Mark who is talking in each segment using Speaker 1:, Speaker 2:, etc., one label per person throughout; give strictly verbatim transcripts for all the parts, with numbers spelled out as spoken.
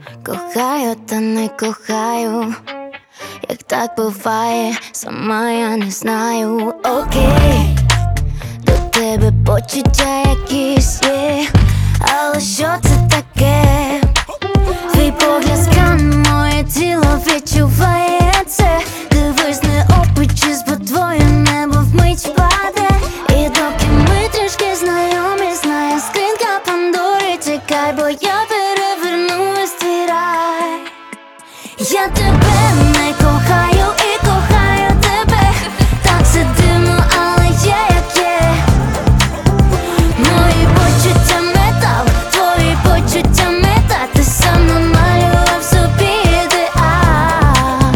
Speaker 1: Кохаю, та не кохаю, як так буває, сама я не знаю. Окей, до тебе почуття якісь є, але що це таке? Твій погляд скане моє тіло, відчуває це. Дивись, не опичись, бо твоє небо вмить впаде. І доки ми трішки знайомі, знає скринька Пандори. Тікай, бо я переверну весь твій рай. Я тебе не кохаю і кохаю тебе. Так це дивно, але є як є. Мої почуття метал, твої почуття мета. Ти сам намалював собі ідеал.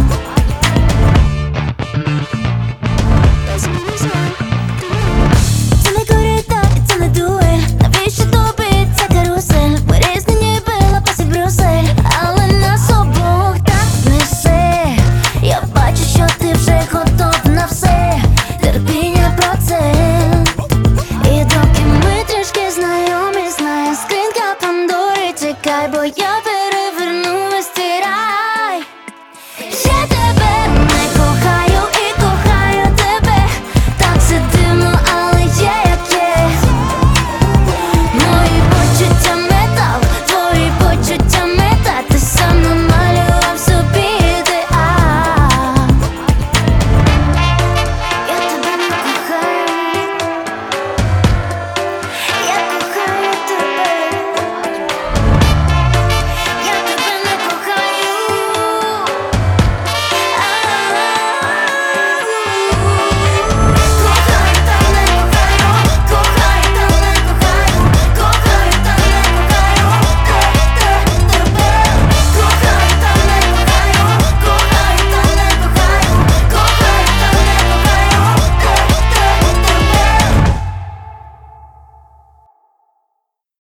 Speaker 1: Це не коридор, і це не дуель. Навіщо тобі ця карусель? Ми різні ніби Лапас і Брюссель, але нас обох так несе. Я бачу, що ти вже готов на все. Терпіння процент. І доки ми трішки знайомі, знає скринька Пандори. Тікай, бо я